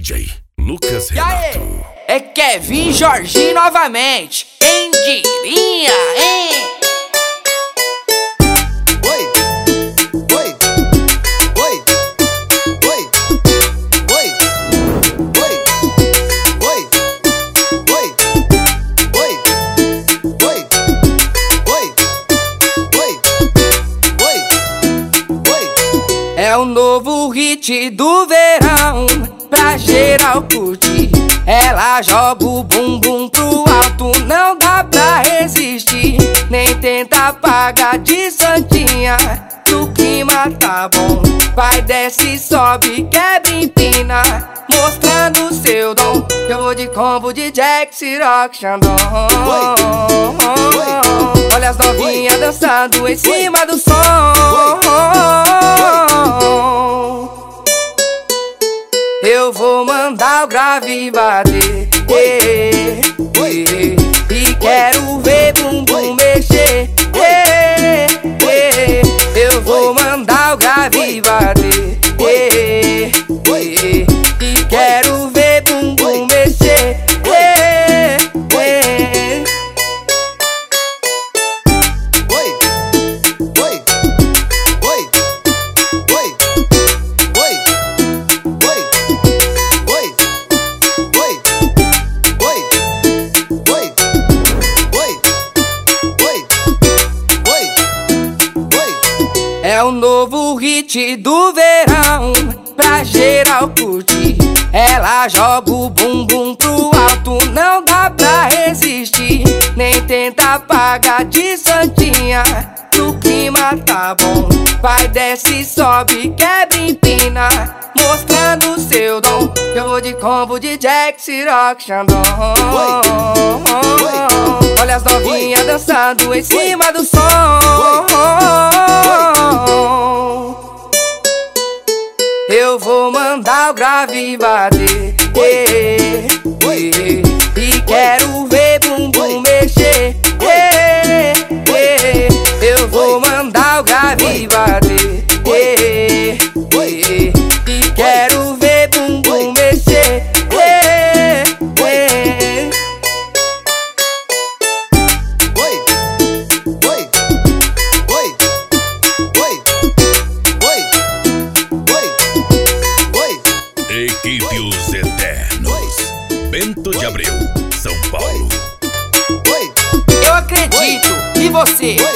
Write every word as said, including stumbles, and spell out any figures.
J Lucas Renato. É Kevin Jorginho novamente. Quem diria, hein? Oi, oi, oi, oi, oi, oi, oi, oi, oi, oi, oi, oi, oi. É o novo hit do verão, pra geral curtir. Ela joga o bumbum pro alto, não dá pra resistir. Nem tenta apagar de santinha, que o clima tá bom. Vai, desce, sobe, quebra, empina, mostrando o seu dom. Eu vou de combo de Jack, Ciroc, Xandão. Olha as novinhas dançando em cima do som. Eu vou mandar o grave bater, eh, eh, e quero ver bumbum mexer, eh, eh, eu vou mandar o grave bater, eh, eh, e quero ver bumbum mexer, eh, eh. Oi, oi, oi, oi, oi, oi. É o novo hit do verão, pra geral curtir. Ela joga o bumbum pro alto, não dá pra resistir. Nem tenta apagar de santinha, que o clima tá bom. Vai, desce, sobe, quebra, empina, mostrando o seu dom. Eu vou de combo de Jack, Ciroc, Xandão. Olha as novinhas dançando em cima do som. Eu vou mandar o grave bater, eh, eh, e quero ver bumbum mexer, eh, eh, eu vou mandar o grave bater, eh, eh, e quero ver bumbum mexer, eh, eh. Oi, oi, oi, oi, oi, oi. Equipe Os Eternos, Bento de Abreu, São Paulo. Oi, Eu acredito, e você?